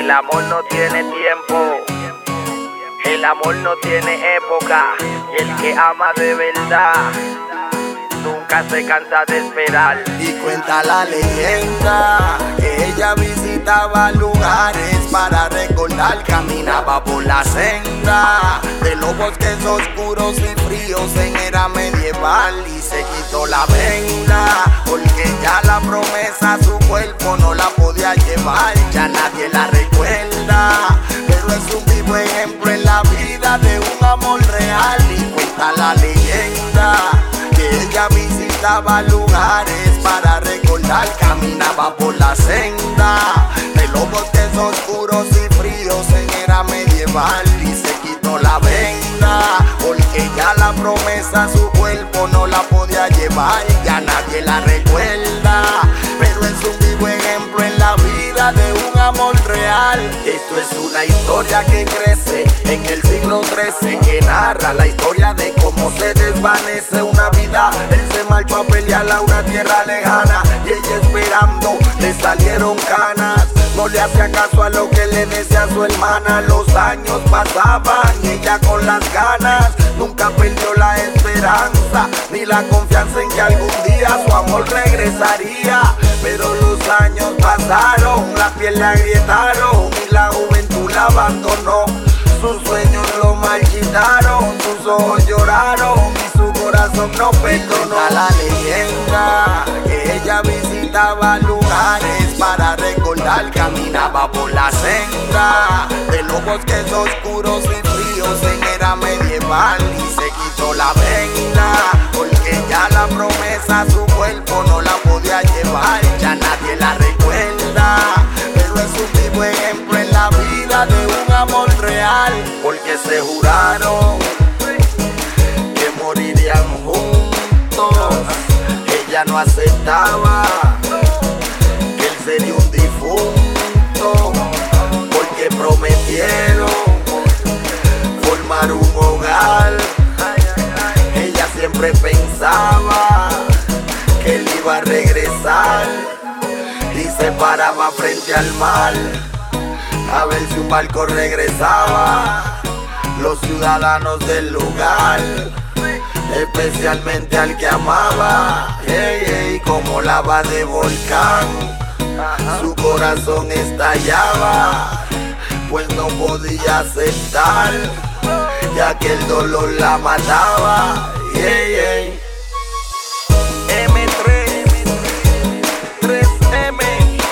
El amor no tiene tiempo, el amor no tiene época, y el que ama de verdad nunca se cansa de esperar. Y cuenta la leyenda que ella visitaba lugares para recordar. Caminaba por la senda de los bosques oscuros y fríos en era medieval, y se quitó la venda porque ya la promesa a su cuerpo no la podía llevar. Ya nadie la recuerda, pero es un vivo ejemplo en la vida de un amor real. Y cuenta la leyenda que ella visitaba lugares para recordar. Caminaba por la senda de los bosques oscuros y fríos en era medieval, y se quitó la venda porque ya la promesa a su cuerpo no la podía llevar. Ya nadie la recuerda, pero es un vivo ejemplo en la vida de un amor real. Esto es una historia que crece en el siglo XIII, que narra la historia de cómo se desvanece una vida. Él se marchó a pelear a una tierra lejana, y ella esperando le salieron canas. No le hacía caso a lo que le decía su hermana. Los años pasaban y ella con las ganas nunca perdió la esperanza ni la confianza en que algún día su amor regresaría. Pero los años pasaron, la piel la agrietaron y la juventud la abandonó. Sus sueños lo marchitaron, sus ojos lloraron y su corazón no perdonó. La leyenda que ella visitaba lugares para recordar. Caminaba por la senda de los bosques oscuros y fríos en era medieval, y se quitó la venda porque ya la promesa a su cuerpo no la podía llevar. Ya nadie la recuerda, pero es un vivo ejemplo en la vida de un amor real, porque se juraron que morirían juntos. Ella no aceptaba que él sería un difunto, porque prometieron formar un hogar. Ella siempre pensaba que él iba a regresar, y se paraba frente al mar a ver si un barco regresaba. Los ciudadanos del lugar, especialmente al que amaba, como lava de volcán, su corazón estallaba, pues no podía aceptar, ya que el dolor la mataba. M3, 3M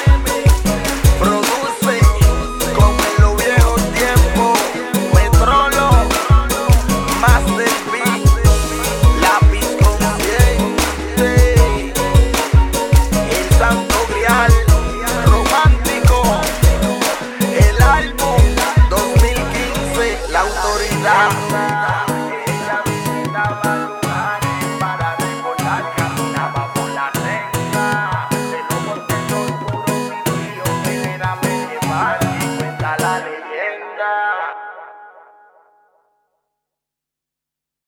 produce como en los viejos tiempos. Metrolo, Master B, lápiz consciente, el santo grial romántico, el álbum 2015, la autoridad.